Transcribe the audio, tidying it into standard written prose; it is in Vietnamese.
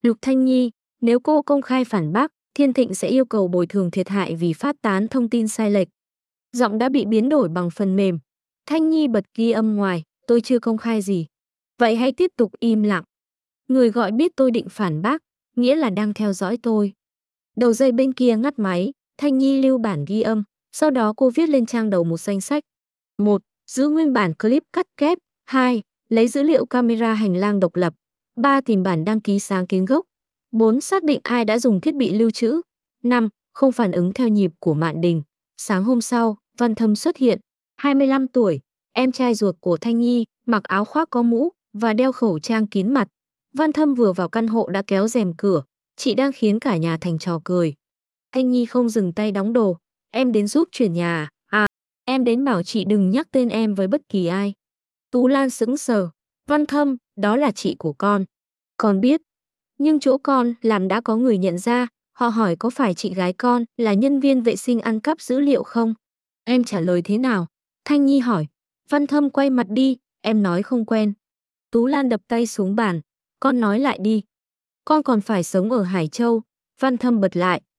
Lục Thanh Nhi, nếu cô công khai phản bác, Thiên Thịnh sẽ yêu cầu bồi thường thiệt hại vì phát tán thông tin sai lệch. Giọng đã bị biến đổi bằng phần mềm. Thanh Nhi bật ghi âm ngoài, tôi chưa công khai gì. Vậy hãy tiếp tục im lặng. Người gọi biết tôi định phản bác, nghĩa là đang theo dõi tôi. Đầu dây bên kia ngắt máy, Thanh Nhi lưu bản ghi âm, sau đó cô viết lên trang đầu một danh sách. 1. Giữ nguyên bản clip cắt ghép. 2. Lấy dữ liệu camera hành lang độc lập. 3. Tìm bản đăng ký sáng kiến gốc. 4. Xác định ai đã dùng thiết bị lưu trữ. 5. Không phản ứng theo nhịp của Mạn Đình. Sáng hôm sau, Văn Thâm xuất hiện. 25 tuổi, em trai ruột của Thanh Nhi, mặc áo khoác có mũ và đeo khẩu trang kín mặt. Văn Thâm vừa vào căn hộ đã kéo rèm cửa. Chị đang khiến cả nhà thành trò cười. Thanh Nhi không dừng tay đóng đồ. Em đến giúp chuyển nhà à? Em đến bảo chị đừng nhắc tên em với bất kỳ ai. Tú Lan sững sờ. Văn Thâm, đó là chị của con. Con biết. Nhưng chỗ con làm đã có người nhận ra. Họ hỏi có phải chị gái con là nhân viên vệ sinh ăn cắp dữ liệu không? Em trả lời thế nào? Thanh Nhi hỏi. Văn Thâm quay mặt đi. Em nói không quen. Tú Lan đập tay xuống bàn. Con nói lại đi. Con còn phải sống ở Hải Châu. Văn Thâm bật lại.